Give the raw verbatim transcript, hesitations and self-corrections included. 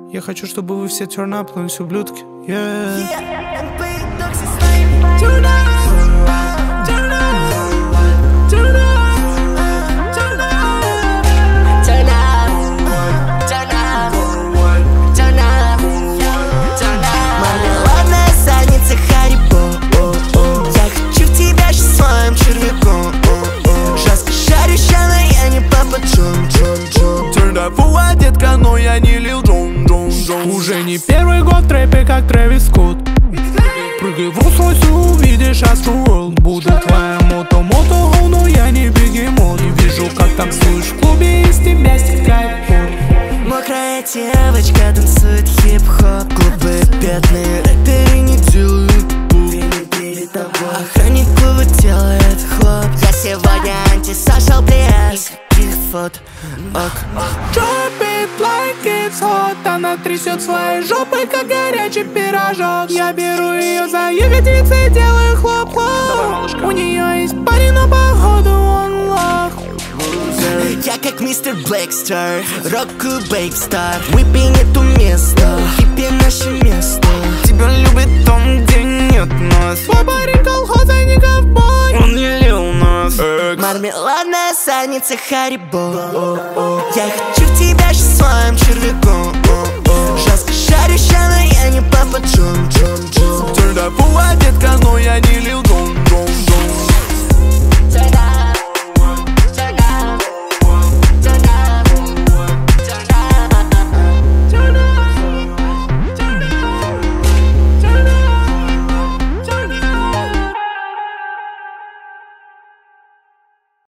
Я хочу, чтобы вы все turn up, но все ублюдки. Yeah. Turn up, turn up, turn up, turn up, turn up, turn up, turn up, turn up. Мармеладная задница Харибо. Я хочу в тебя же своим червяком. Жестко шарющая, но я не Папа Джон. Turned up, фуа, детка, но я не Лил Джон, Джон, Джон. Уже не первый год в трэпе, как Трэвис Скотт. Прыгай в Rolls-Royce, увидишь Astroworld. Буду твоя мото-мото, но я не бегемот. Не вижу, как танцуешь в клубе, из тебя стекает пот. Мокрая девочка танцует хип-хоп. Клубы бедные, рэперы не делают пуп. Перед тобой охранник клуба делает хлоп. Я сегодня антисошал, без никаких фот. Ок. Drop it like it's hot. Она трясет своей жопой, как горячий пирожок. Я беру ее за ягодицы и делаю хлоп-хлоп. У нее есть парень, но походу он лох. Я как мистер Блэкстер, рок-клуб Бейбстар. Выпей эту место, хиппи наше место. Тебя любит там, где нет нас. Твой парень колхозник, ковбой. Он не Лил Нас Экс. Мармеладная задница Харибо. Я хочу в тебя же своим червяком. Жестко шарющая, но я не Папа Джон. Turned up, фуа, детка, но я не Лил